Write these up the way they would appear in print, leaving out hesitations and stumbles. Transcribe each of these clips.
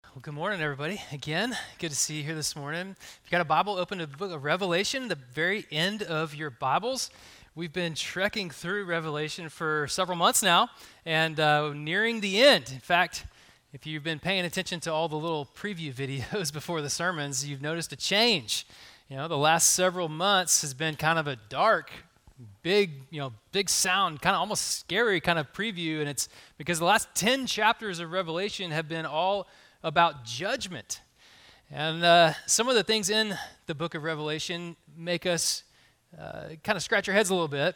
Well, good morning, everybody. Again, good to see you here this morning. If you got a Bible, open to the book of Revelation, the very end of your Bibles. We've been trekking through Revelation for several months now and nearing the end. In fact, if you've been paying attention to all the little preview videos before the sermons, you've noticed a change. You know, the last several months has been kind of a dark, big sound, kind of almost scary kind of preview, and it's because the last 10 chapters of Revelation have been all about judgment. And some of the things in the book of Revelation make us kind of scratch our heads a little bit.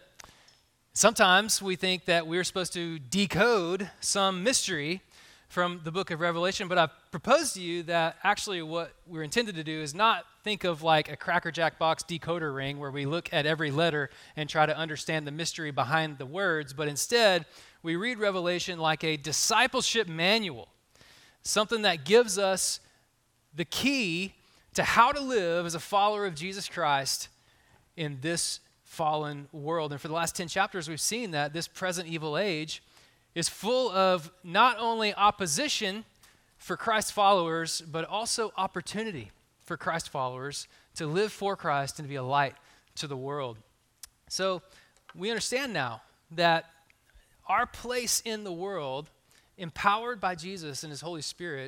Sometimes we think that we're supposed to decode some mystery from the book of Revelation, but I've proposed to you that actually what we're intended to do is not think of like a Cracker Jack box decoder ring where we look at every letter and try to understand the mystery behind the words, but instead we read Revelation like a discipleship manual. Something that gives us the key to how to live as a follower of Jesus Christ in this fallen world. And for the last 10 chapters, we've seen that this present evil age is full of not only opposition for Christ followers, but also opportunity for Christ followers to live for Christ and to be a light to the world. So we understand now that our place in the world, empowered by Jesus and his Holy Spirit,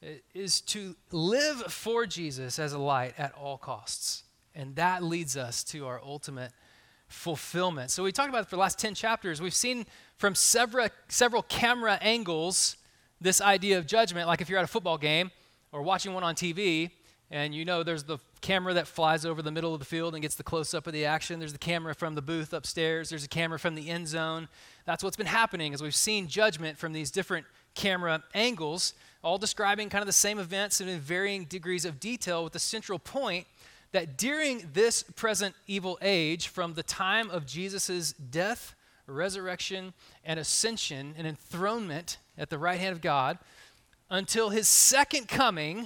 is to live for Jesus as a light at all costs. And that leads us to our ultimate fulfillment. So we talked about it for the last 10 chapters. We've seen from several camera angles this idea of judgment, like if you're at a football game or watching one on TV, and you know there's the camera that flies over the middle of the field and gets the close-up of the action. There's the camera from the booth upstairs. There's a camera from the end zone. That's what's been happening as we've seen judgment from these different camera angles, all describing kind of the same events and in varying degrees of detail, with the central point that during this present evil age, from the time of Jesus' death, resurrection, and ascension and enthronement at the right hand of God, until his second coming,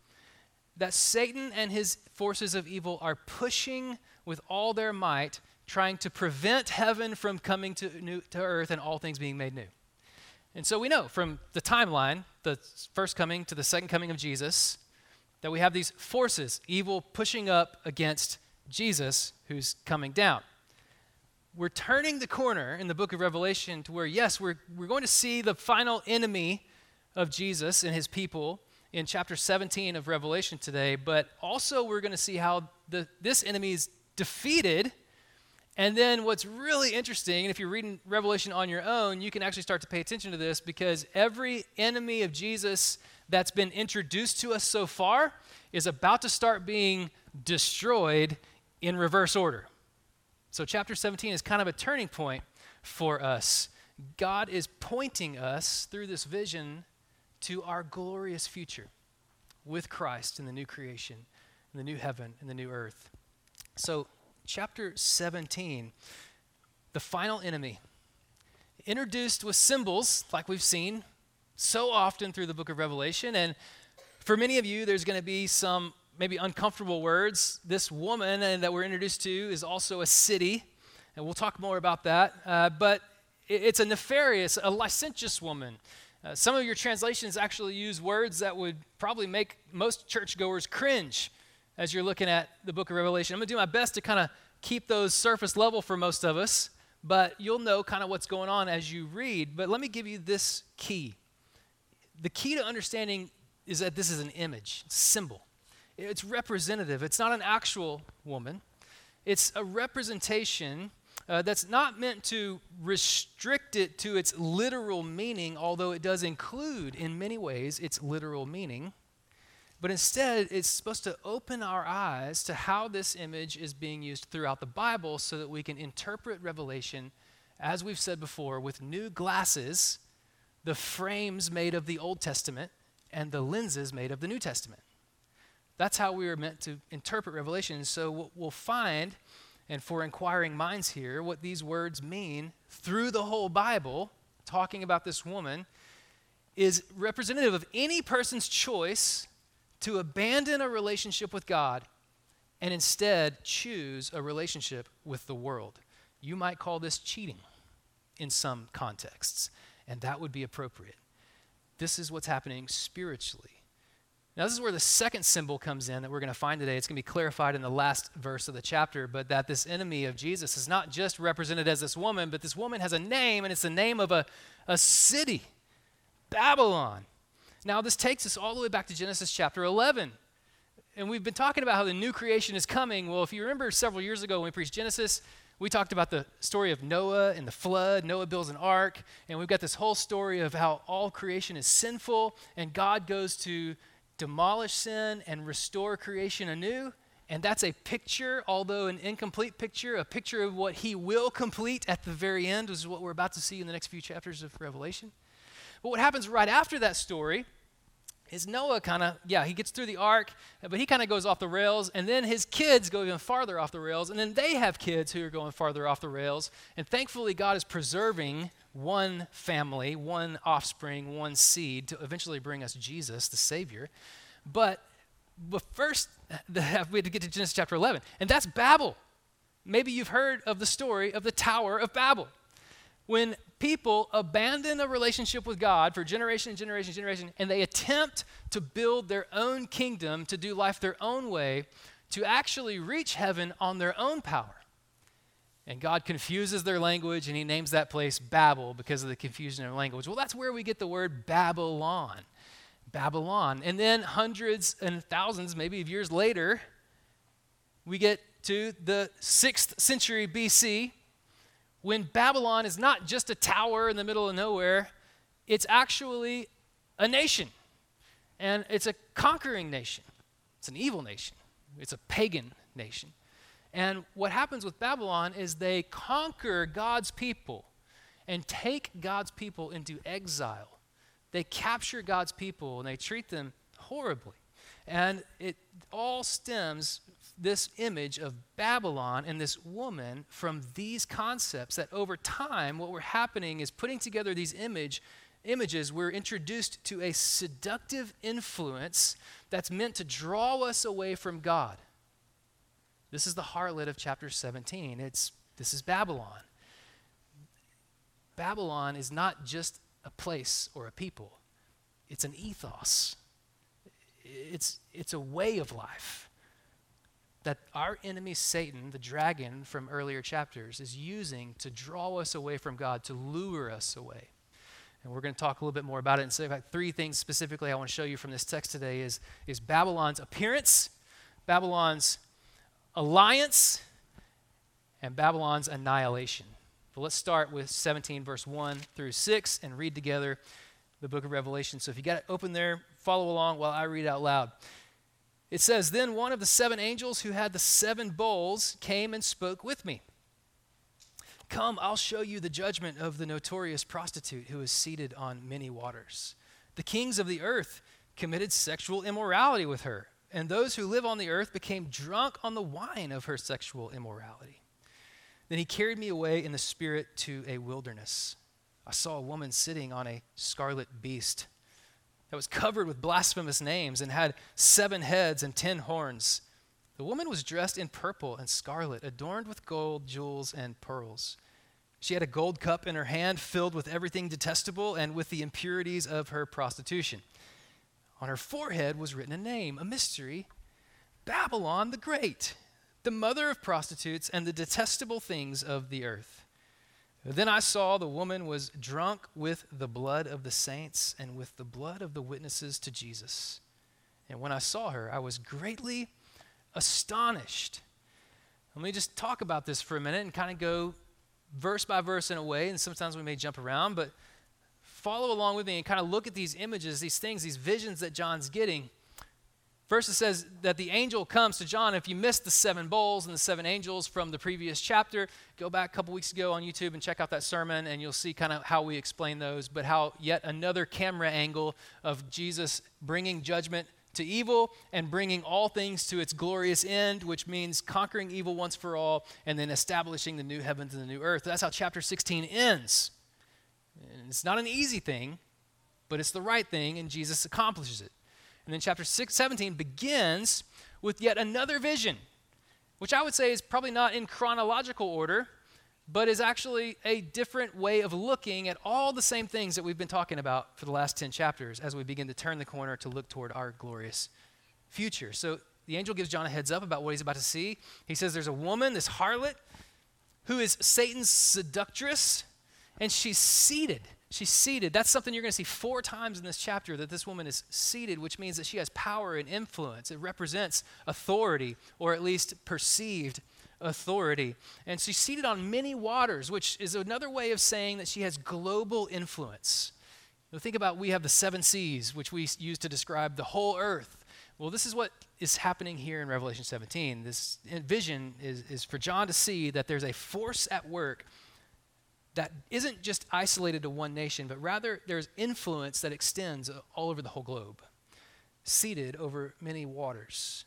that Satan and his forces of evil are pushing with all their might, trying to prevent heaven from coming to earth and all things being made new. And so we know from the timeline, the first coming to the second coming of Jesus, that we have these forces, evil pushing up against Jesus who's coming down. We're turning the corner in the book of Revelation to where, yes, we're going to see the final enemy of Jesus and his people in chapter 17 of Revelation today, but also we're going to see how this enemy is defeated. And then what's really interesting, and if you're reading Revelation on your own, you can actually start to pay attention to this, because every enemy of Jesus that's been introduced to us so far is about to start being destroyed in reverse order. So chapter 17 is kind of a turning point for us. God is pointing us through this vision to our glorious future with Christ in the new creation, in the new heaven, and the new earth. So chapter 17, the final enemy, introduced with symbols like we've seen so often through the book of Revelation. And for many of you, there's going to be some maybe uncomfortable words. This woman that we're introduced to is also a city, and we'll talk more about that. But it's a nefarious, a licentious woman. Some of your translations actually use words that would probably make most churchgoers cringe as you're looking at the book of Revelation. I'm going to do my best to kind of keep those surface level for most of us, but you'll know kind of what's going on as you read. But let me give you this key. The key to understanding is that this is an image, it's a symbol. It's representative. It's not an actual woman. It's a representation that's not meant to restrict it to its literal meaning, although it does include in many ways its literal meaning. But instead, it's supposed to open our eyes to how this image is being used throughout the Bible so that we can interpret Revelation, as we've said before, with new glasses, the frames made of the Old Testament and the lenses made of the New Testament. That's how we are meant to interpret Revelation. So what we'll find, and for inquiring minds here, what these words mean through the whole Bible, talking about this woman, is representative of any person's choice to abandon a relationship with God and instead choose a relationship with the world. You might call this cheating in some contexts, and that would be appropriate. This is what's happening spiritually Now, this is where the second symbol comes in that we're going to find today. It's going to be clarified in the last verse of the chapter, but that this enemy of Jesus is not just represented as this woman, but this woman has a name, and it's the name of a city, Babylon. Now, this takes us all the way back to Genesis chapter 11. And we've been talking about how the new creation is coming. Well, if you remember several years ago when we preached Genesis, we talked about the story of Noah and the flood. Noah builds an ark, and we've got this whole story of how all creation is sinful, and God goes to demolish sin and restore creation anew. And that's a picture, although an incomplete picture, a picture of what he will complete at the very end, which is what we're about to see in the next few chapters of Revelation. But what happens right after that story is Noah he gets through the ark, but he kind of goes off the rails, and then his kids go even farther off the rails, and then they have kids who are going farther off the rails. And thankfully, God is preserving one family, one offspring, one seed to eventually bring us Jesus, the Savior. But first, we had to get to Genesis chapter 11, and that's Babel. Maybe you've heard of the story of the Tower of Babel. When people abandon a relationship with God for generation and generation and generation, and they attempt to build their own kingdom, to do life their own way, to actually reach heaven on their own power. And God confuses their language, and he names that place Babel because of the confusion in their language. Well, that's where we get the word Babylon. Babylon. And then hundreds and thousands, maybe of years later, we get to the 6th century BC, when Babylon is not just a tower in the middle of nowhere, it's actually a nation. And it's a conquering nation. It's an evil nation. It's a pagan nation. And what happens with Babylon is they conquer God's people and take God's people into exile. They capture God's people and they treat them horribly. And it all stems, this image of Babylon and this woman, from these concepts that over time what we're happening is putting together these images. We're introduced to a seductive influence that's meant to draw us away from God. This is the harlot of chapter 17. This is Babylon. Babylon is not just a place or a people. It's an ethos. It's a way of life that our enemy Satan, the dragon from earlier chapters, is using to draw us away from God, to lure us away. And we're going to talk a little bit more about it. And so, in fact, 3 things specifically I want to show you from this text today is Babylon's appearance, Babylon's alliance, and Babylon's annihilation. But let's start with 17 verse 1 through 6 and read together the book of Revelation. So if you got it open there, follow along while I read out loud. It says, "Then one of the 7 angels who had the 7 bowls came and spoke with me. 'Come, I'll show you the judgment of the notorious prostitute who is seated on many waters. The kings of the earth committed sexual immorality with her, and those who live on the earth became drunk on the wine of her sexual immorality. Then he carried me away in the spirit to a wilderness. I saw a woman sitting on a scarlet beast that was covered with blasphemous names and had 7 heads and 10 horns. The woman was dressed in purple and scarlet, adorned with gold, jewels, and pearls. She had a gold cup in her hand filled with everything detestable and with the impurities of her prostitution. On her forehead was written a name, a mystery, Babylon the Great, the mother of prostitutes and the detestable things of the earth. Then I saw the woman was drunk with the blood of the saints and with the blood of the witnesses to Jesus. And when I saw her, I was greatly astonished.'" Let me just talk about this for a minute and kind of go verse by verse in a way, and sometimes we may jump around, but follow along with me and kind of look at these images, these things, these visions that John's getting. First, it says that the angel comes to John. If you missed the 7 bowls and the 7 angels from the previous chapter, go back a couple weeks ago on YouTube and check out that sermon, and you'll see kind of how we explain those, but how yet another camera angle of Jesus bringing judgment to evil and bringing all things to its glorious end, which means conquering evil once for all and then establishing the new heavens and the new earth. That's how chapter 16 ends. And it's not an easy thing, but it's the right thing, and Jesus accomplishes it. And then chapter 17 begins with yet another vision, which I would say is probably not in chronological order, but is actually a different way of looking at all the same things that we've been talking about for the last 10 chapters as we begin to turn the corner to look toward our glorious future. So the angel gives John a heads up about what he's about to see. He says there's a woman, this harlot, who is Satan's seductress, and she's seated. She's seated. That's something you're going to see 4 times in this chapter, that this woman is seated, which means that she has power and influence. It represents authority, or at least perceived authority. And she's seated on many waters, which is another way of saying that she has global influence. Think about, we have the 7 seas, which we use to describe the whole earth. Well, this is what is happening here in Revelation 17. This vision is for John to see that there's a force at work that isn't just isolated to one nation, but rather there's influence that extends all over the whole globe, seated over many waters.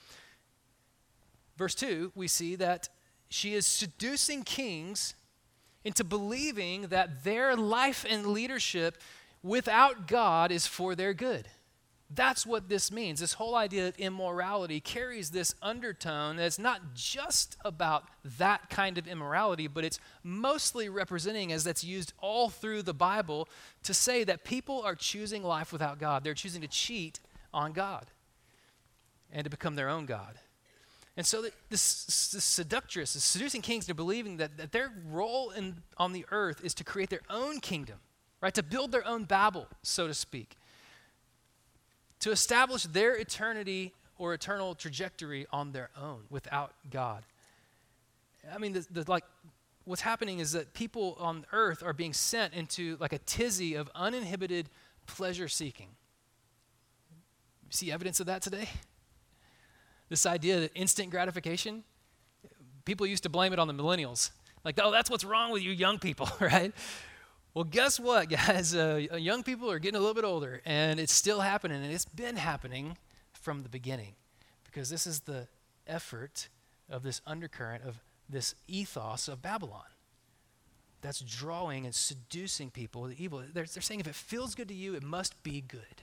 Verse 2, we see that she is seducing kings into believing that their life and leadership without God is for their good. That's what this means. This whole idea of immorality carries this undertone that's not just about that kind of immorality, but it's mostly representing, as that's used all through the Bible, to say that people are choosing life without God. They're choosing to cheat on God and to become their own God. And so this seductress is seducing kings into believing that their role on the earth is to create their own kingdom, right? To build their own Babel, so to speak. To establish their eternity or eternal trajectory on their own without God. I mean, what's happening is that people on earth are being sent into like a tizzy of uninhibited pleasure seeking. You see evidence of that today? This idea that instant gratification, people used to blame it on the millennials. Like, oh, that's what's wrong with you young people, right? Well, guess what, guys? Young people are getting a little bit older, and it's still happening, and it's been happening from the beginning, because this is the effort of this undercurrent of this ethos of Babylon that's drawing and seducing people with evil. They're saying if it feels good to you, it must be good.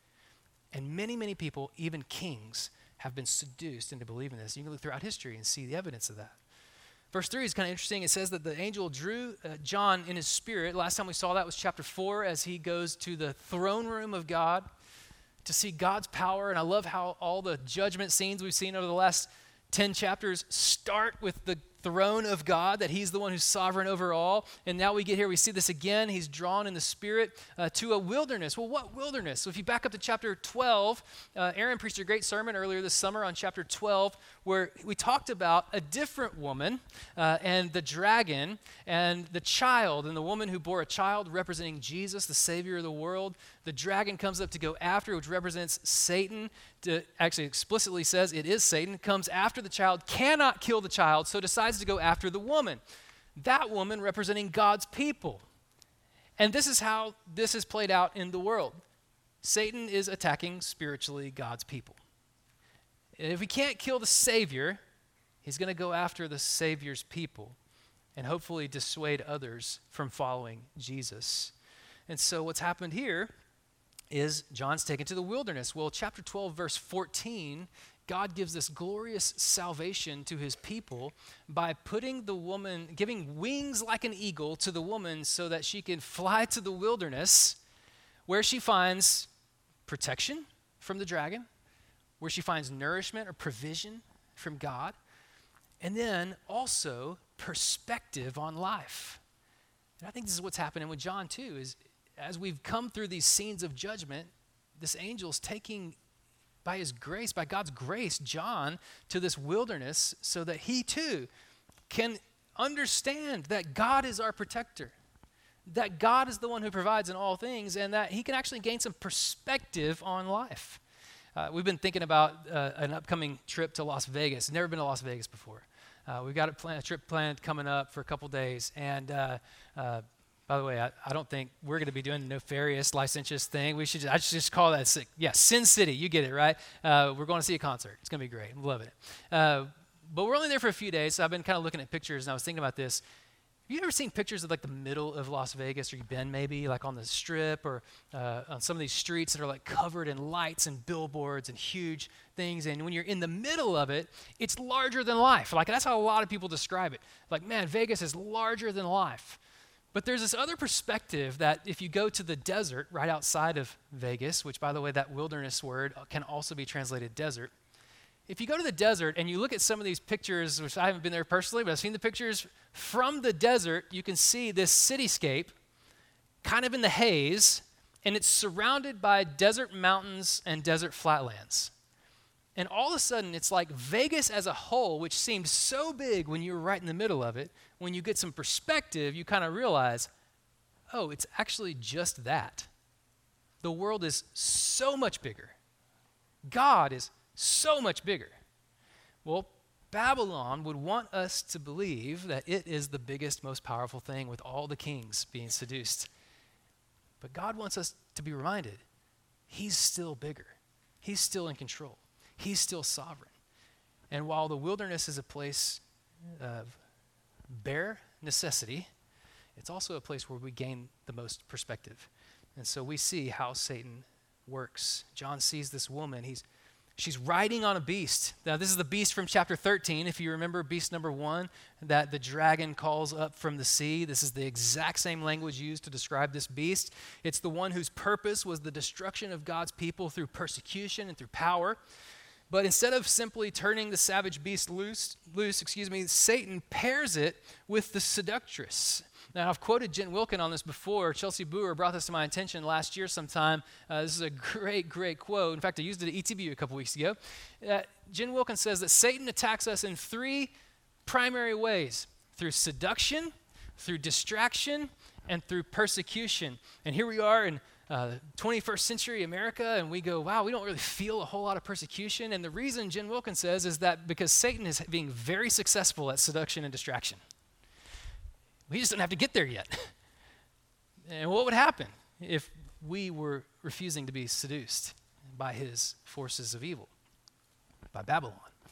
And many, many people, even kings, have been seduced into believing this. You can look throughout history and see the evidence of that. Verse 3 is kind of interesting. It says that the angel drew John in his spirit. Last time we saw that was chapter 4, as he goes to the throne room of God to see God's power. And I love how all the judgment scenes we've seen over the last 10 chapters start with the throne of God, that he's the one who's sovereign over all. And now we get here, we see this again. He's drawn in the spirit to a wilderness. Well, what wilderness? So if you back up to chapter 12, Aaron preached a great sermon earlier this summer on chapter 12, where we talked about a different woman and the dragon and the child, and the woman who bore a child representing Jesus, the Savior of the world. The dragon comes up to go after, which represents Satan. Actually explicitly says it is Satan, comes after the child, cannot kill the child, so decides to go after the woman. That woman representing God's people. And this is how this is played out in the world. Satan is attacking spiritually God's people. And if he can't kill the Savior, he's going to go after the Savior's people and hopefully dissuade others from following Jesus. And so what's happened here is John's taken to the wilderness. Well, chapter 12, verse 14, God gives this glorious salvation to his people by putting the woman, giving wings like an eagle to the woman so that she can fly to the wilderness, where she finds protection from the dragon, where she finds nourishment or provision from God, and then also perspective on life. And I think this is what's happening with John too, is as we've come through these scenes of judgment, this angel's taking, by his grace, by God's grace, John to this wilderness so that he too can understand that God is our protector, that God is the one who provides in all things, and that he can actually gain some perspective on life. We've been thinking about an upcoming trip to Las Vegas. Never been to Las Vegas before. We've got a trip planned coming up for a couple days, and by the way, I don't think we're going to be doing the nefarious, licentious thing. I should just call that Sin City. You get it, right? We're going to see a concert. It's going to be great. I'm loving it. But we're only there for a few days, so I've been kind of looking at pictures, and I was thinking about this. you ever seen pictures of like the middle of Las Vegas, or you've been maybe like on the Strip or on some of these streets that are like covered in lights and billboards and huge things, and when you're in the middle of it, it's larger than life. Like that's how a lot of people describe it. Like, man, Vegas is larger than life. But there's this other perspective that if you go to the desert right outside of Vegas, which by the way, that wilderness word can also be translated desert. If you go to the desert and you look at some of these pictures, which I haven't been there personally, but I've seen the pictures from the desert, you can see this cityscape kind of in the haze, and it's surrounded by desert mountains and desert flatlands. And all of a sudden, it's like Vegas as a whole, which seemed so big when you were right in the middle of it, when you get some perspective, you kind of realize, oh, it's actually just that. The world is so much bigger. God is so much bigger. Well, Babylon would want us to believe that it is the biggest, most powerful thing with all the kings being seduced. But God wants us to be reminded, he's still bigger. He's still in control. He's still sovereign. And while the wilderness is a place of bare necessity, it's also a place where we gain the most perspective. And so we see how Satan works. John sees this woman. She's riding on a beast. Now, this is the beast from chapter 13. If you remember beast number 1, that the dragon calls up from the sea. This is the exact same language used to describe this beast. It's the one whose purpose was the destruction of God's people through persecution and through power. But instead of simply turning the savage beast loose, Satan pairs it with the seductress. Now, I've quoted Jen Wilkin on this before. Chelsea Boer brought this to my attention last year sometime. This is a great, great quote. In fact, I used it at ETBU a couple weeks ago. Jen Wilkin says that Satan attacks us in 3 primary ways: through seduction, through distraction, and through persecution. And here we are in 21st century America, and we go, wow, we don't really feel a whole lot of persecution. And the reason Jen Wilkin says is that because Satan is being very successful at seduction and distraction. We just don't have to get there yet. And what would happen if we were refusing to be seduced by his forces of evil, by Babylon?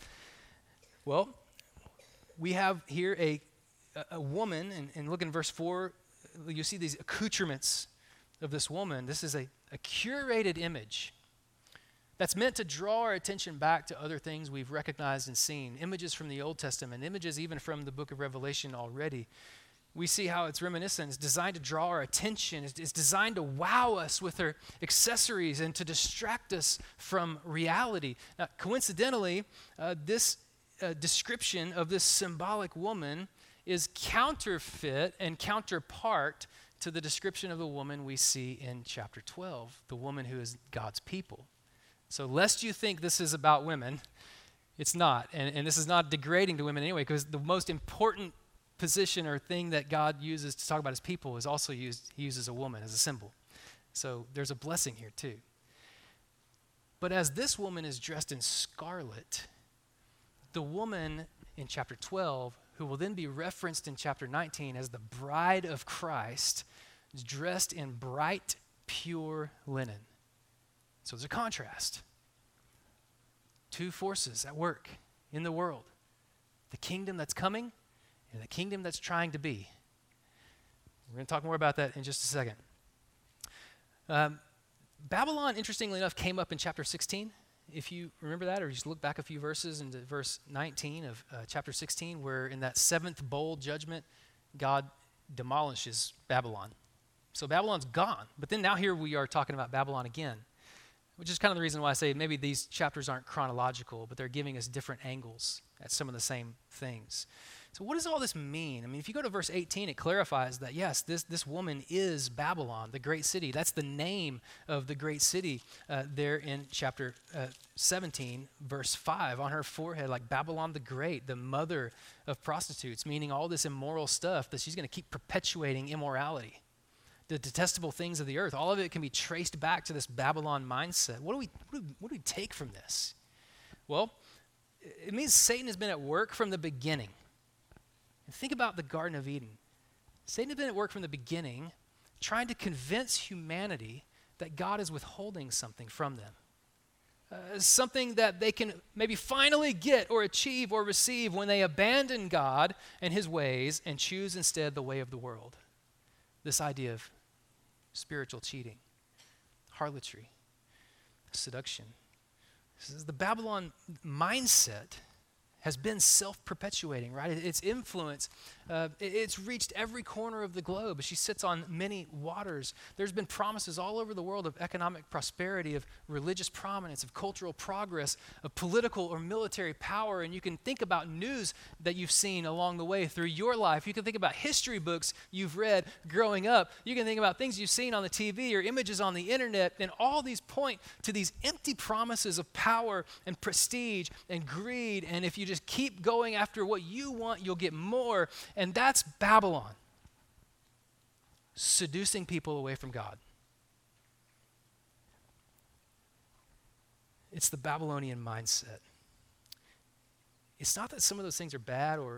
Well, we have here a woman, and look in verse 4, you see these accoutrements of this woman. This is a curated image that's meant to draw our attention back to other things we've recognized and seen, images from the Old Testament, images even from the book of Revelation already. We see how it's reminiscent. It's designed to draw our attention. It's designed to wow us with her accessories and to distract us from reality. Now, coincidentally, this description of this symbolic woman is counterfeit and counterpart to the description of the woman we see in chapter 12, the woman who is God's people. So lest you think this is about women, it's not. And this is not degrading to women anyway, because the most important position or thing that God uses to talk about his people is also he uses a woman as a symbol. So there's a blessing here too. But as this woman is dressed in scarlet, the woman in chapter 12, who will then be referenced in chapter 19 as the bride of Christ, is dressed in bright, pure linen. So there's a contrast. 2 forces at work in the world. The kingdom that's coming and the kingdom that's trying to be. We're going to talk more about that in just a second. Babylon, interestingly enough, came up in chapter 16. If you remember that, or just look back a few verses into verse 19 of chapter 16, where in that 7th bowl judgment, God demolishes Babylon. So Babylon's gone. But then now here we are talking about Babylon again, which is kind of the reason why I say maybe these chapters aren't chronological, but they're giving us different angles at some of the same things. So what does all this mean? I mean, if you go to verse 18, it clarifies that, yes, this woman is Babylon, the great city. That's the name of the great city there in chapter 17, verse 5. On her forehead, like Babylon the Great, the mother of prostitutes, meaning all this immoral stuff that she's going to keep perpetuating immorality. The detestable things of the earth, all of it can be traced back to this Babylon mindset. What do we take from this? Well, it means Satan has been at work from the beginning. And think about the Garden of Eden. Satan has been at work from the beginning, trying to convince humanity that God is withholding something from them. something that they can maybe finally get or achieve or receive when they abandon God and his ways and choose instead the way of the world. This idea of spiritual cheating, harlotry, seduction. This is the Babylon mindset has been self-perpetuating, right? Its influence, it's reached every corner of the globe. She sits on many waters. There's been promises all over the world of economic prosperity, of religious prominence, of cultural progress, of political or military power. And you can think about news that you've seen along the way through your life. You can think about history books you've read growing up. You can think about things you've seen on the TV or images on the internet. And all these point to these empty promises of power and prestige and greed. And if you just keep going after what you want, you'll get more. And that's Babylon, seducing people away from God. It's the Babylonian mindset. It's not that some of those things are bad or,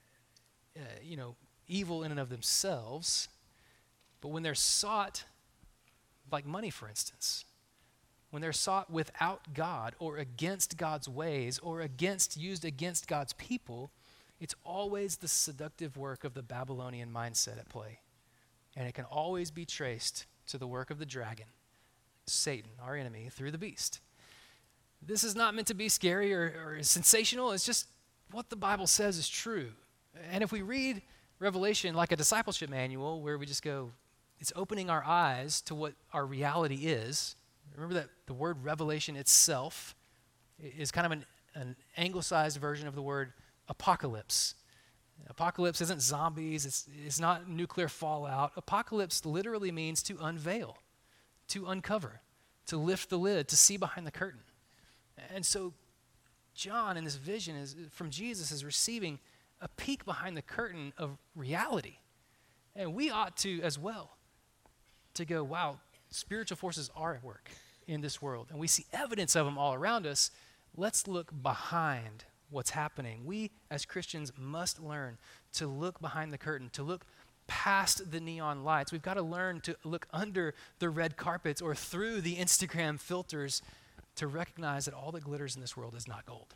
evil in and of themselves, but when they're sought, like money, for instance, when they're sought without God or against God's ways or used against God's people, it's always the seductive work of the Babylonian mindset at play. And it can always be traced to the work of the dragon, Satan, our enemy, through the beast. This is not meant to be scary or sensational. It's just what the Bible says is true. And if we read Revelation like a discipleship manual where we just go, it's opening our eyes to what our reality is. Remember that the word revelation itself is kind of an anglicized version of the word apocalypse. Apocalypse isn't zombies. It's not nuclear fallout. Apocalypse literally means to unveil, to uncover, to lift the lid, to see behind the curtain. And so John in this vision from Jesus is receiving a peek behind the curtain of reality. And we ought to as well, to go, wow, spiritual forces are at work in this world, and we see evidence of them all around us. Let's look behind what's happening. We, as Christians, must learn to look behind the curtain, to look past the neon lights. We've got to learn to look under the red carpets or through the Instagram filters to recognize that all that glitters in this world is not gold.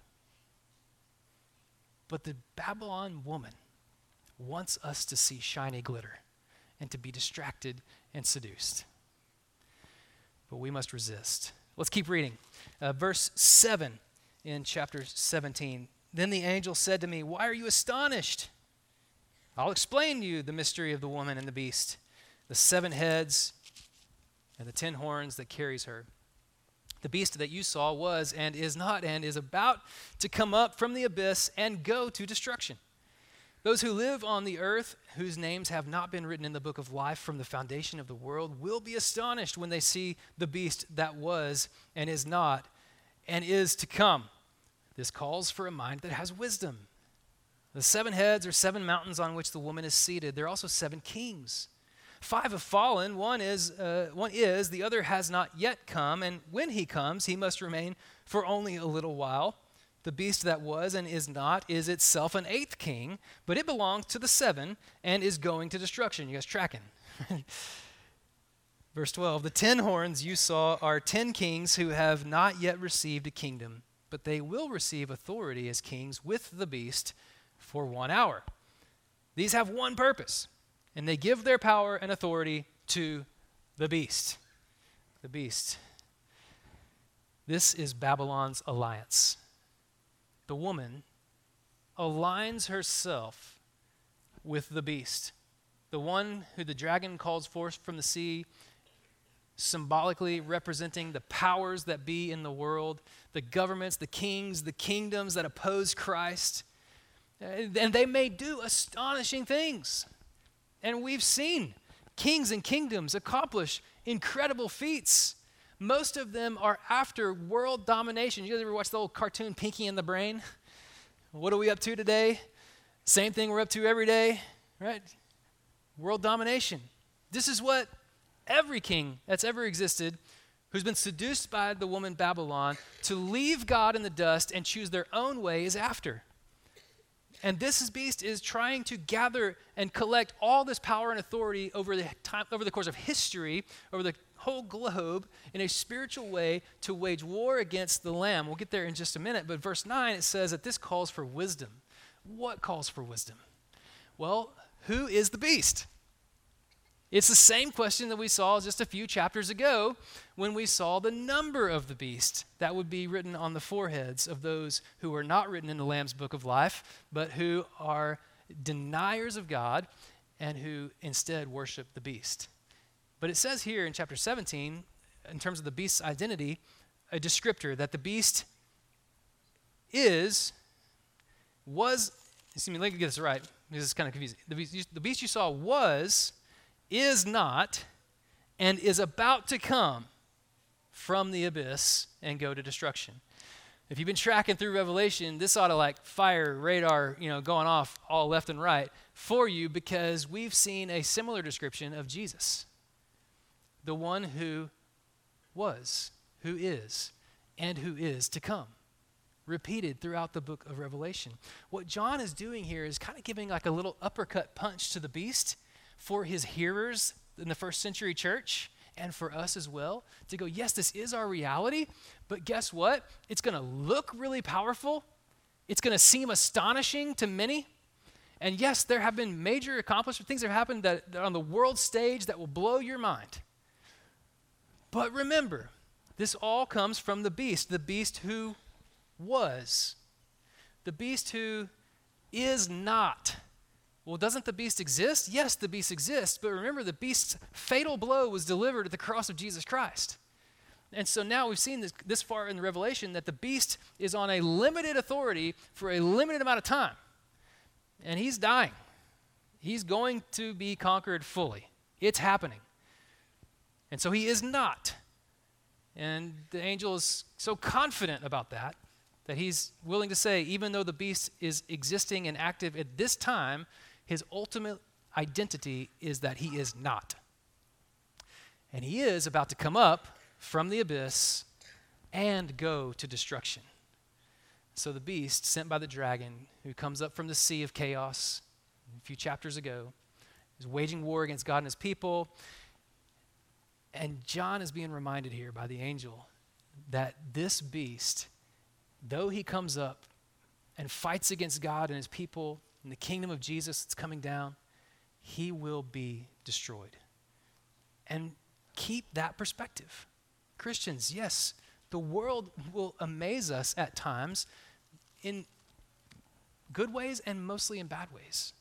But the Babylon woman wants us to see shiny glitter and to be distracted and seduced. But we must resist. Let's keep reading. Verse 7 in chapter 17. Then the angel said to me, "Why are you astonished? I'll explain to you the mystery of the woman and the beast, the 7 heads and the 10 horns that carries her. The beast that you saw was and is not and is about to come up from the abyss and go to destruction. Those who live on the earth, whose names have not been written in the book of life from the foundation of the world, will be astonished when they see the beast that was and is not and is to come. This calls for a mind that has wisdom. The 7 heads are 7 mountains on which the woman is seated. There are also 7 kings. 5 have fallen, one is, the other has not yet come, and when he comes, he must remain for only a little while. The beast that was and is not is itself an 8th king, but it belongs to the 7 and is going to destruction." You guys tracking? Verse 12, "The 10 horns you saw are 10 kings who have not yet received a kingdom, but they will receive authority as kings with the beast for 1 hour. These have one purpose, and they give their power and authority to the beast." The beast. This is Babylon's alliance. The woman aligns herself with the beast, the one who the dragon calls forth from the sea, symbolically representing the powers that be in the world, the governments, the kings, the kingdoms that oppose Christ. And they may do astonishing things. And we've seen kings and kingdoms accomplish incredible feats. Most of them are after world domination. You guys ever watch the old cartoon Pinky and the Brain? What are we up to today? Same thing we're up to every day, right? World domination. This is what every king that's ever existed who's been seduced by the woman Babylon to leave God in the dust and choose their own way is after. And this beast is trying to gather and collect all this power and authority over the course of history, over the whole globe in a spiritual way to wage war against the Lamb. We'll get there in just a minute, but verse 9, it says that this calls for wisdom. What calls for wisdom? Well, who is the beast? It's the same question that we saw just a few chapters ago when we saw the number of the beast that would be written on the foreheads of those who are not written in the Lamb's book of life, but who are deniers of God and who instead worship the beast. But it says here in chapter 17, in terms of the beast's identity, a descriptor that the beast let me get this right, because it's kind of confusing. The beast you saw was, is not, and is about to come from the abyss and go to destruction. If you've been tracking through Revelation, this ought to like fire radar, going off all left and right for you, because we've seen a similar description of Jesus, the one who was, who is, and who is to come, repeated throughout the book of Revelation. What John is doing here is kind of giving like a little uppercut punch to the beast for his hearers in the first century church and for us as well, to go, yes, this is our reality, but guess what? It's going to look really powerful. It's going to seem astonishing to many. And yes, there have been major accomplishments, things that have happened that are on the world stage that will blow your mind. But remember, this all comes from the beast who was, the beast who is not. Well, doesn't the beast exist? Yes, the beast exists, but remember, the beast's fatal blow was delivered at the cross of Jesus Christ. And so now we've seen this far in the Revelation that the beast is on a limited authority for a limited amount of time. And he's dying. He's going to be conquered fully. It's happening. And so he is not. And the angel is so confident about that he's willing to say, even though the beast is existing and active at this time, his ultimate identity is that he is not. And he is about to come up from the abyss and go to destruction. So the beast, sent by the dragon, who comes up from the sea of chaos a few chapters ago, is waging war against God and his people. And John is being reminded here by the angel that this beast, though he comes up and fights against God and his people and the kingdom of Jesus that's coming down, he will be destroyed. And keep that perspective. Christians, yes, the world will amaze us at times in good ways and mostly in bad ways.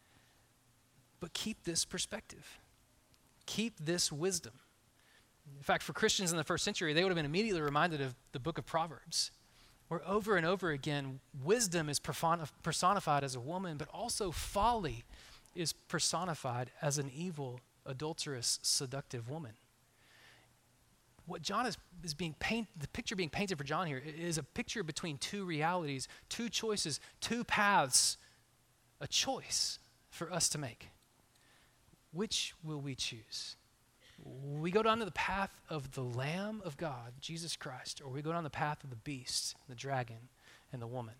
But keep this perspective. Keep this wisdom. In fact, for Christians in the first century, they would have been immediately reminded of the book of Proverbs, where over and over again, wisdom is personified as a woman, but also folly is personified as an evil, adulterous, seductive woman. What John is being painted, the picture being painted for John here is a picture between two realities, two choices, two paths, a choice for us to make. Which will we choose? Will we go down to the path of the Lamb of God, Jesus Christ, or we go down the path of the beast, the dragon, and the woman?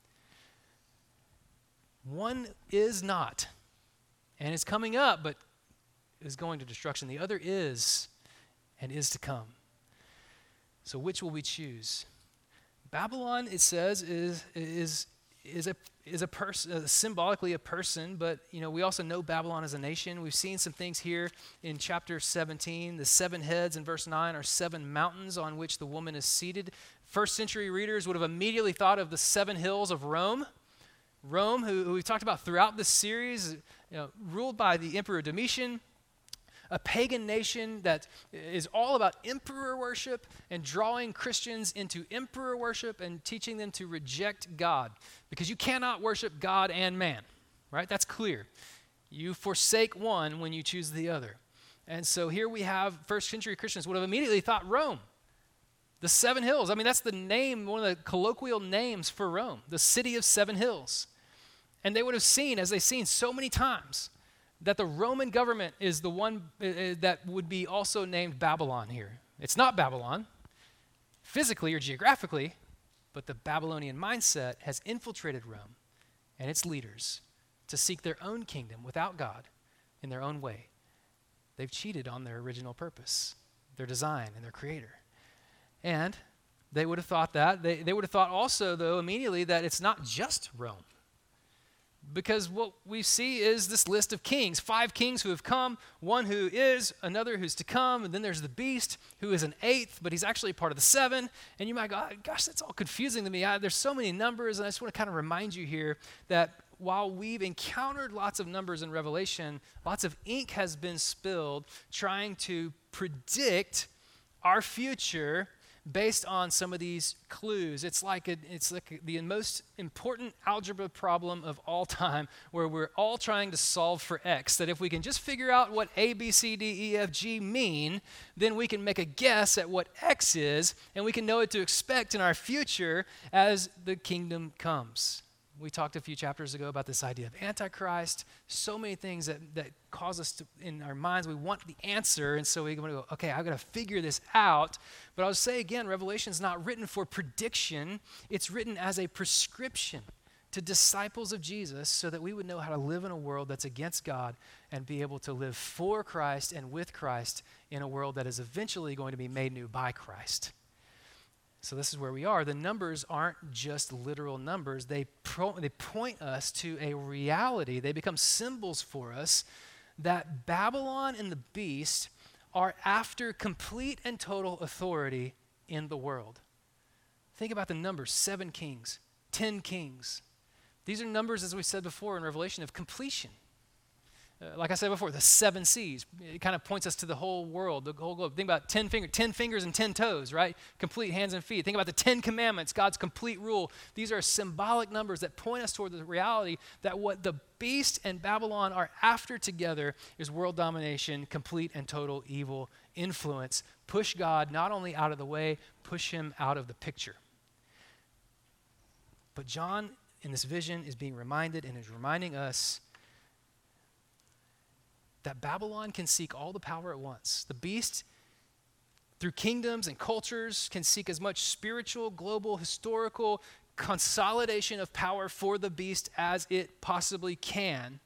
One is not, and is coming up, but is going to destruction. The other is, and is to come. So which will we choose? Babylon, it says, is a person, symbolically a person, but we also know Babylon as a nation. We've seen some things here in chapter 17. The 7 heads in verse 9 are 7 mountains on which the woman is seated. First century readers would have immediately thought of the 7 hills of Rome. Rome, who we've talked about throughout this series, ruled by the Emperor Domitian, a pagan nation that is all about emperor worship and drawing Christians into emperor worship and teaching them to reject God, because you cannot worship God and man, right? That's clear. You forsake one when you choose the other. And so here we have first century Christians would have immediately thought Rome, the 7 hills. I mean, that's the name, one of the colloquial names for Rome, the city of 7 hills. And they would have seen, as they've seen so many times, that the Roman government is the one that would be also named Babylon here. It's not Babylon, physically or geographically, but the Babylonian mindset has infiltrated Rome and its leaders to seek their own kingdom without God in their own way. They've cheated on their original purpose. their design, and their creator. And they would have thought that. They would have thought also, though, immediately that it's not just Rome. Because what we see is this list of kings, 5 kings who have come, one who is, another who's to come, and then there's the beast who is an 8th, but he's actually part of the 7. And you might go, gosh, that's all confusing to me. There's so many numbers, and I just want to kind of remind you here that while we've encountered lots of numbers in Revelation, lots of ink has been spilled trying to predict our future based on some of these clues. It's like the most important algebra problem of all time, where we're all trying to solve for x, that if we can just figure out what A, B, C, D, E, F, G mean, then we can make a guess at what x is, and we can know what to expect in our future as the kingdom comes. We talked a few chapters ago about this idea of Antichrist. So many things that cause us to, in our minds, we want the answer, and so we go, okay, I've got to figure this out. But I'll say again, Revelation is not written for prediction. It's written as a prescription to disciples of Jesus so that we would know how to live in a world that's against God and be able to live for Christ and with Christ in a world that is eventually going to be made new by Christ. So this is where we are. The numbers aren't just literal numbers. They point us to a reality. They become symbols for us that Babylon and the beast are after complete and total authority in the world. Think about the numbers: 7 kings, 10 kings. These are numbers, as we said before in Revelation, of completion. Like I said before, the 7 seas. It kind of points us to the whole world, the whole globe. Think about 10 fingers and 10 toes, right? Complete hands and feet. Think about the 10 commandments, God's complete rule. These are symbolic numbers that point us toward the reality that what the beast and Babylon are after together is world domination, complete and total evil influence. Push God not only out of the way, push him out of the picture. But John, in this vision, is being reminded and is reminding us that Babylon can seek all the power at once. The beast, through kingdoms and cultures, can seek as much spiritual, global, historical consolidation of power for the beast as it possibly can.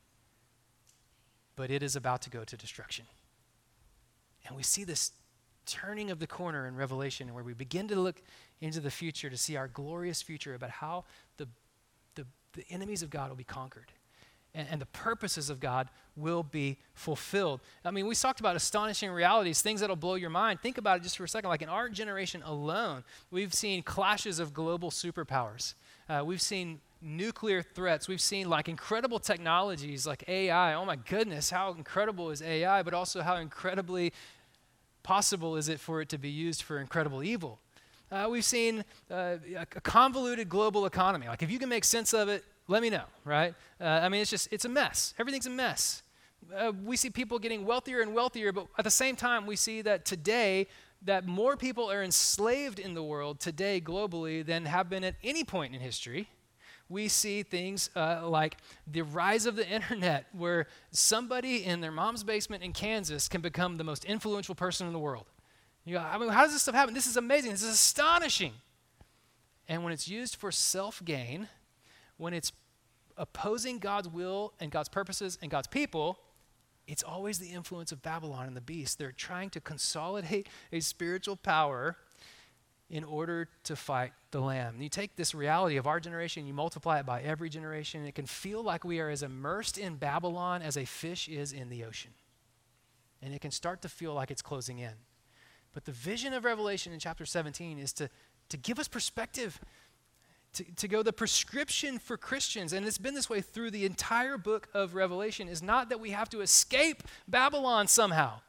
But it is about to go to destruction. And we see this turning of the corner in Revelation, where we begin to look into the future to see our glorious future about how the enemies of God will be conquered. And the purposes of God will be fulfilled. I mean, we talked about astonishing realities, things that'll blow your mind. Think about it just for a second. Like in our generation alone, we've seen clashes of global superpowers. We've seen nuclear threats. We've seen like incredible technologies like AI. Oh my goodness, how incredible is AI, but also how incredibly possible is it for it to be used for incredible evil. We've seen a convoluted global economy. Like if you can make sense of it, let me know, right? I mean, it's a mess. Everything's a mess. We see people getting wealthier and wealthier, but at the same time, we see that today, that more people are enslaved in the world today globally than have been at any point in history. We see things like the rise of the internet, where somebody in their mom's basement in Kansas can become the most influential person in the world. You go, I mean, how does this stuff happen? This is amazing. This is astonishing. And when it's used for self-gain, when it's opposing God's will and God's purposes and God's people, it's always the influence of Babylon and the beast. They're trying to consolidate a spiritual power in order to fight the Lamb. And you take this reality of our generation, you multiply it by every generation, and it can feel like we are as immersed in Babylon as a fish is in the ocean. And it can start to feel like it's closing in. But the vision of Revelation in chapter 17 is to give us perspective, to go, the prescription for Christians, and it's been this way through the entire book of Revelation, is not that we have to escape Babylon somehow,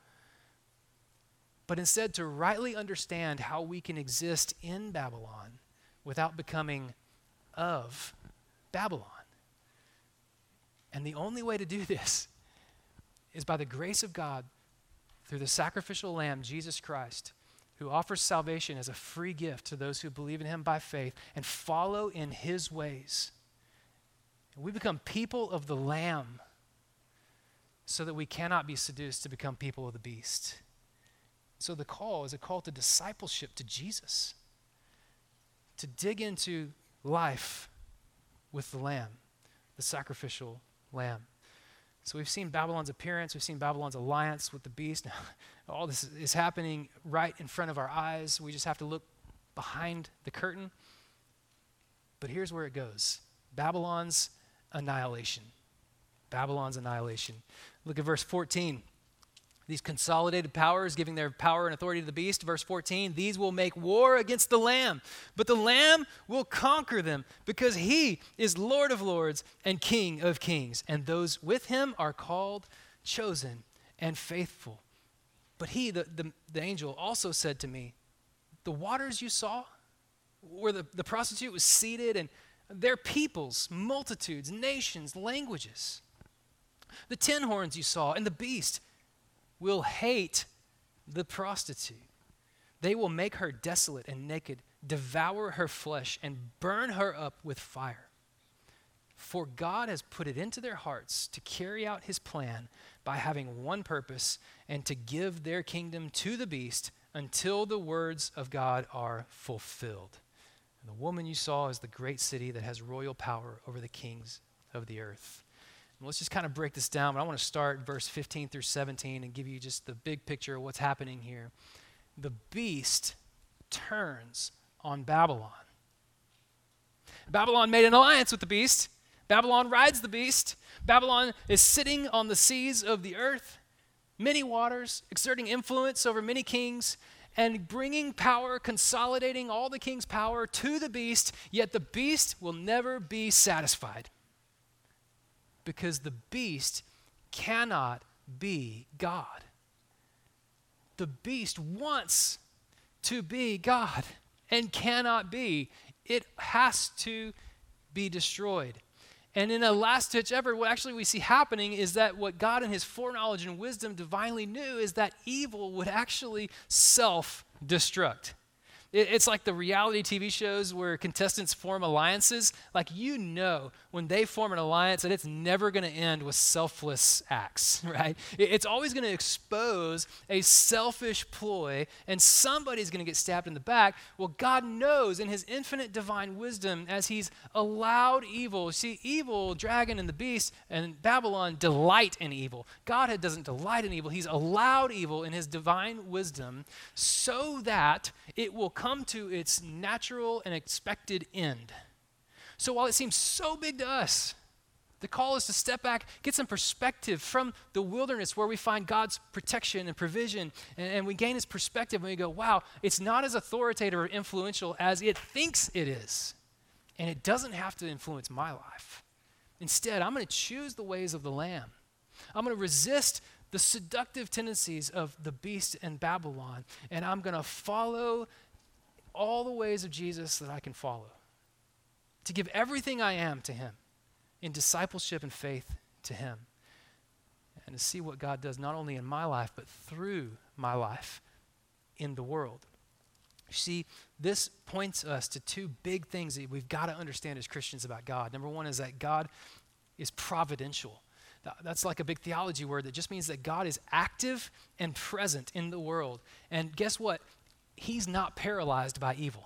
but instead to rightly understand how we can exist in Babylon without becoming of Babylon. And the only way to do this is by the grace of God through the sacrificial Lamb, Jesus Christ, who offers salvation as a free gift to those who believe in him by faith and follow in his ways. And we become people of the Lamb so that we cannot be seduced to become people of the beast. So the call is a call to discipleship to Jesus, to dig into life with the Lamb, the sacrificial Lamb. So we've seen Babylon's appearance, we've seen Babylon's alliance with the beast. All this is happening right in front of our eyes. We just have to look behind the curtain. But here's where it goes. Babylon's annihilation. Babylon's annihilation. Look at verse 14. These consolidated powers giving their power and authority to the beast. Verse 14, these will make war against the Lamb, but the Lamb will conquer them because he is Lord of lords and King of kings. And those with him are called, chosen, and faithful. But he, the angel, also said to me, the waters you saw where the prostitute was seated, and their peoples, multitudes, nations, languages. The 10 horns you saw and the beast will hate the prostitute. They will make her desolate and naked, devour her flesh, and burn her up with fire. For God has put it into their hearts to carry out his plan by having one purpose and to give their kingdom to the beast until the words of God are fulfilled. And the woman you saw is the great city that has royal power over the kings of the earth. Let's just kind of break this down, but I want to start verse 15 through 17 and give you just the big picture of what's happening here. The beast turns on Babylon. Babylon made an alliance with the beast. Babylon rides the beast. Babylon is sitting on the seas of the earth, many waters, exerting influence over many kings, and bringing power, consolidating all the king's power to the beast, yet the beast will never be satisfied. Because the beast cannot be God. The beast wants to be God and cannot be. It has to be destroyed. And in a last-ditch effort, what actually we see happening is that what God in his foreknowledge and wisdom divinely knew is that evil would actually self-destruct. It's like the reality TV shows where contestants form alliances. Like, you know when they form an alliance that it's never going to end with selfless acts, right? It's always going to expose a selfish ploy, and somebody's going to get stabbed in the back. Well, God knows in his infinite divine wisdom as he's allowed evil. See, evil, dragon and the beast and Babylon delight in evil. God doesn't delight in evil. He's allowed evil in his divine wisdom so that it will come to its natural and expected end. So while it seems so big to us, the call is to step back, get some perspective from the wilderness where we find God's protection and provision, and we gain his perspective and we go, wow, it's not as authoritative or influential as it thinks it is. And it doesn't have to influence my life. Instead, I'm going to choose the ways of the Lamb. I'm going to resist the seductive tendencies of the beast and Babylon, and I'm going to follow all the ways of Jesus that I can follow, to give everything I am to him in discipleship and faith to him, and to see what God does not only in my life, but through my life in the world. You see, this points us to two big things that we've got to understand as Christians about God. Number one is that God is providential. That's like a big theology word that just means that God is active and present in the world. And guess what? He's not paralyzed by evil.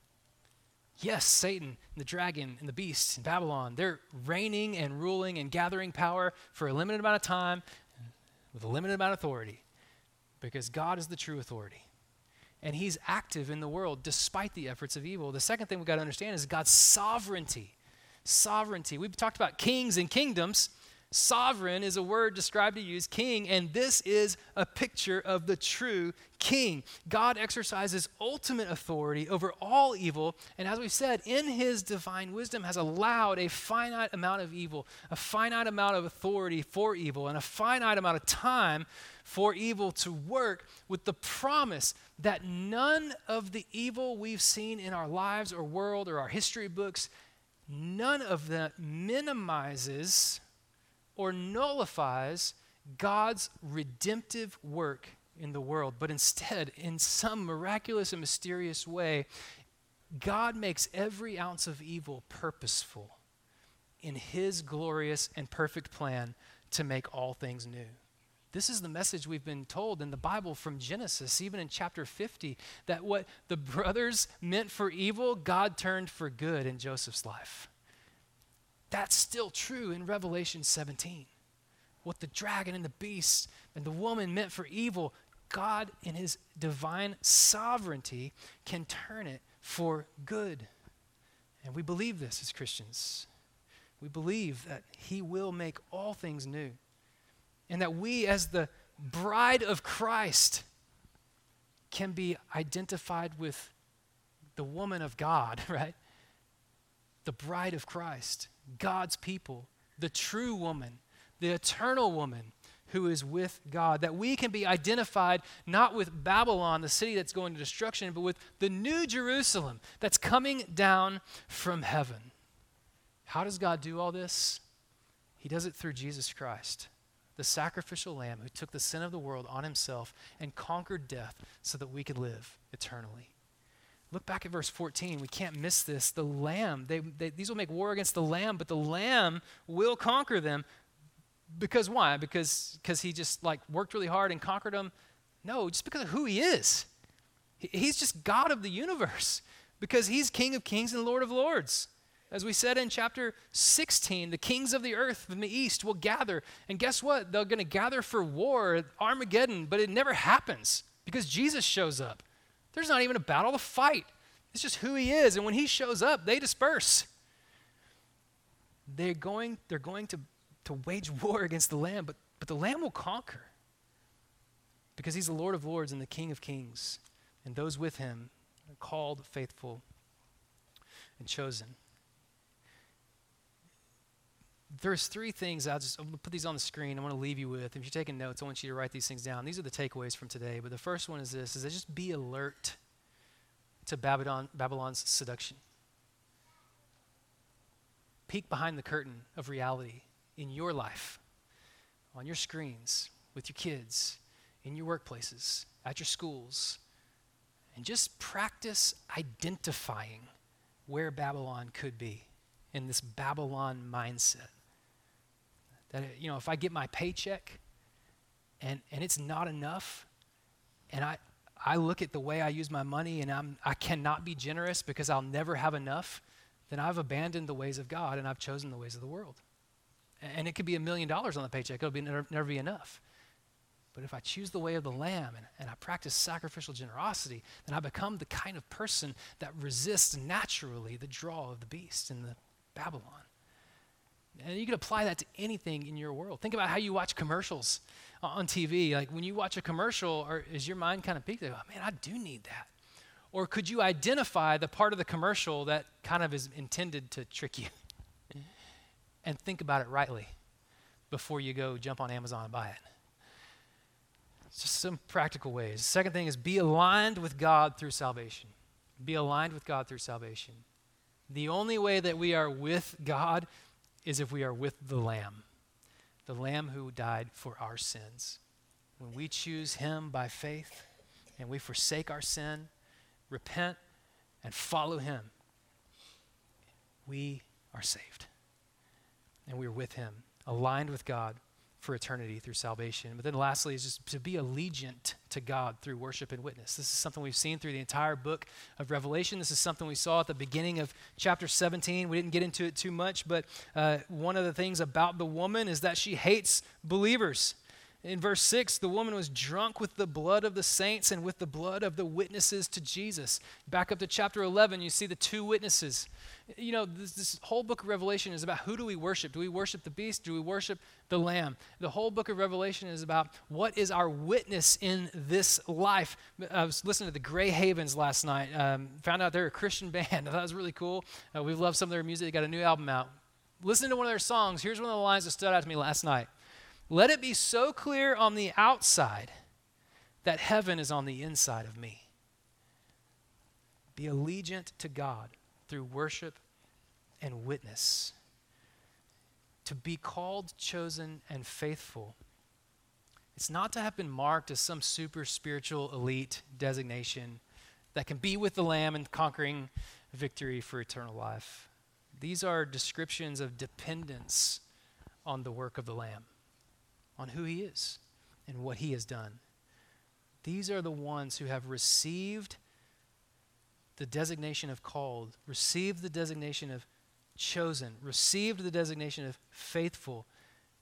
Yes, Satan, and the dragon, and the beast, and Babylon, they're reigning and ruling and gathering power for a limited amount of time with a limited amount of authority because God is the true authority. And he's active in the world despite the efforts of evil. The second thing we've got to understand is God's sovereignty. Sovereignty. We've talked about kings and kingdoms. Sovereign is a word described to use king, and this is a picture of the true king. God exercises ultimate authority over all evil, and as we've said, in his divine wisdom has allowed a finite amount of evil, a finite amount of authority for evil, and a finite amount of time for evil to work, with the promise that none of the evil we've seen in our lives or world or our history books, none of that minimizes or nullifies God's redemptive work in the world, but instead, in some miraculous and mysterious way, God makes every ounce of evil purposeful in his glorious and perfect plan to make all things new. This is the message we've been told in the Bible from Genesis, even in chapter 50, that what the brothers meant for evil, God turned for good in Joseph's life. That's still true in Revelation 17. what the dragon and the beast and the woman meant for evil, God in his divine sovereignty can turn it for good. And we believe this as Christians. We believe that he will make all things new. And that we as the bride of Christ can be identified with the woman of God, right? The bride of Christ, God's people, the true woman, the eternal woman who is with God. That we can be identified not with Babylon, the city that's going to destruction, but with the new Jerusalem that's coming down from heaven. How does God do all this? He does it through Jesus Christ, the sacrificial lamb who took the sin of the world on himself and conquered death so that we could live eternally. Look back at verse 14. We can't miss this. The lamb, these will make war against the lamb, but the lamb will conquer them. Because why? Because he just worked really hard and conquered them? No, just because of who he is. He's just God of the universe because he's King of kings and Lord of lords. As we said in chapter 16, the kings of the earth from the east will gather. And guess what? They're going to gather for war, Armageddon, but it never happens because Jesus shows up. There's not even a battle to fight. It's just who he is. And when he shows up, they disperse. They're going to wage war against the Lamb, but the Lamb will conquer because he's the Lord of lords and the King of kings. And those with him are called, faithful, and chosen. There's three things I'm going to put these on the screen. I want to leave you with. If you're taking notes, I want you to write these things down. These are the takeaways from today. But the first one is this, is that just be alert to Babylon's seduction. Peek behind the curtain of reality in your life, on your screens, with your kids, in your workplaces, at your schools, and just practice identifying where Babylon could be in this Babylon mindset. That, if I get my paycheck and it's not enough, and I look at the way I use my money and I cannot be generous because I'll never have enough, then I've abandoned the ways of God and I've chosen the ways of the world. And it could be $1 million on the paycheck. It'll never be enough. But if I choose the way of the Lamb and I practice sacrificial generosity, then I become the kind of person that resists naturally the draw of the beast and the Babylon. And you can apply that to anything in your world. Think about how you watch commercials on TV. Like when you watch a commercial, or is your mind kind of peaked? Like, oh, man, I do need that. Or could you identify the part of the commercial that kind of is intended to trick you? And think about it rightly before you go jump on Amazon and buy it. It's just some practical ways. The second thing is be aligned with God through salvation. Be aligned with God through salvation. The only way that we are with God is if we are with the Lamb who died for our sins. When we choose him by faith and we forsake our sin, repent, and follow him, we are saved. And we're with him, aligned with God for eternity through salvation. But then lastly is just to be allegiant to God through worship and witness. This is something we've seen through the entire book of Revelation. This is something we saw at the beginning of chapter 17. We didn't get into it too much, but one of the things about the woman is that she hates believers. In verse 6, the woman was drunk with the blood of the saints and with the blood of the witnesses to Jesus. Back up to chapter 11, you see the two witnesses. This whole book of Revelation is about who do we worship? Do we worship the beast? Do we worship the Lamb? The whole book of Revelation is about what is our witness in this life. I was listening to the Grey Havens last night. Found out they're a Christian band. I thought it was really cool. We love some of their music. They got a new album out. Listen to one of their songs. Here's one of the lines that stood out to me last night. Let it be so clear on the outside that heaven is on the inside of me. Be allegiant to God through worship and witness. To be called, chosen, and faithful. It's not to have been marked as some super spiritual elite designation that can be with the Lamb and conquering victory for eternal life. These are descriptions of dependence on the work of the Lamb, on who he is and what he has done. These are the ones who have received the designation of called, received the designation of chosen, received the designation of faithful,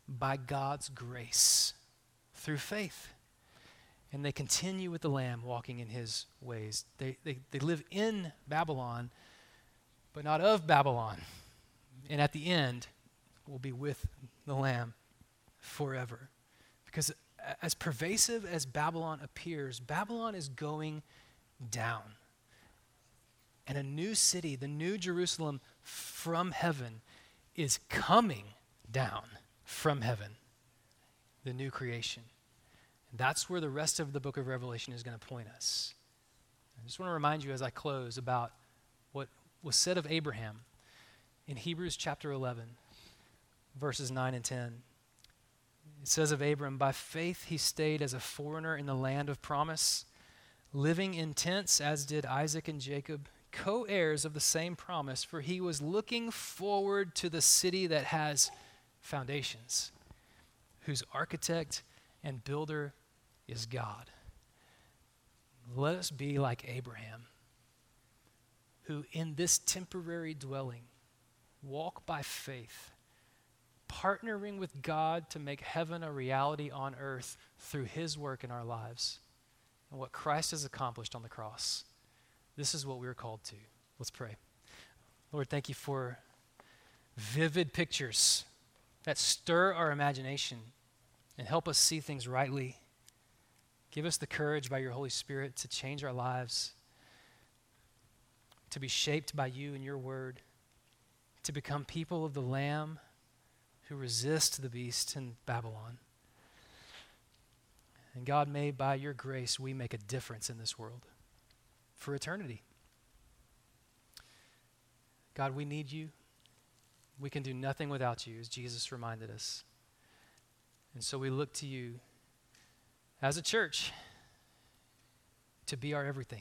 by God's grace through faith. And they continue with the Lamb walking in his ways. They live in Babylon, but not of Babylon. And at the end, will be with the Lamb forever. Because as pervasive as Babylon appears, Babylon is going down. And a new city, the new Jerusalem from heaven, is coming down from heaven, the new creation. And that's where the rest of the book of Revelation is going to point us. I just want to remind you as I close about what was said of Abraham in Hebrews chapter 11, verses 9 and 10. It says of Abram, by faith he stayed as a foreigner in the land of promise, living in tents as did Isaac and Jacob, co-heirs of the same promise, for he was looking forward to the city that has foundations, whose architect and builder is God. Let us be like Abraham, who in this temporary dwelling walk by faith, partnering with God to make heaven a reality on earth through his work in our lives and what Christ has accomplished on the cross. This is what we are called to. Let's pray. Lord, thank you for vivid pictures that stir our imagination and help us see things rightly. Give us the courage by your Holy Spirit to change our lives, to be shaped by you and your word, to become people of the Lamb who resist the beast in Babylon. And God, may by your grace we make a difference in this world for eternity. God, we need you. We can do nothing without you, as Jesus reminded us. And so we look to you as a church to be our everything,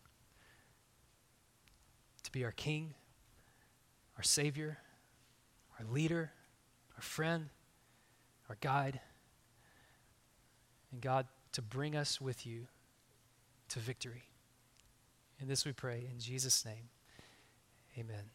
to be our King, our Savior, our leader, our friend, our guide. And God, to bring us with you to victory. And this we pray in Jesus' name. Amen.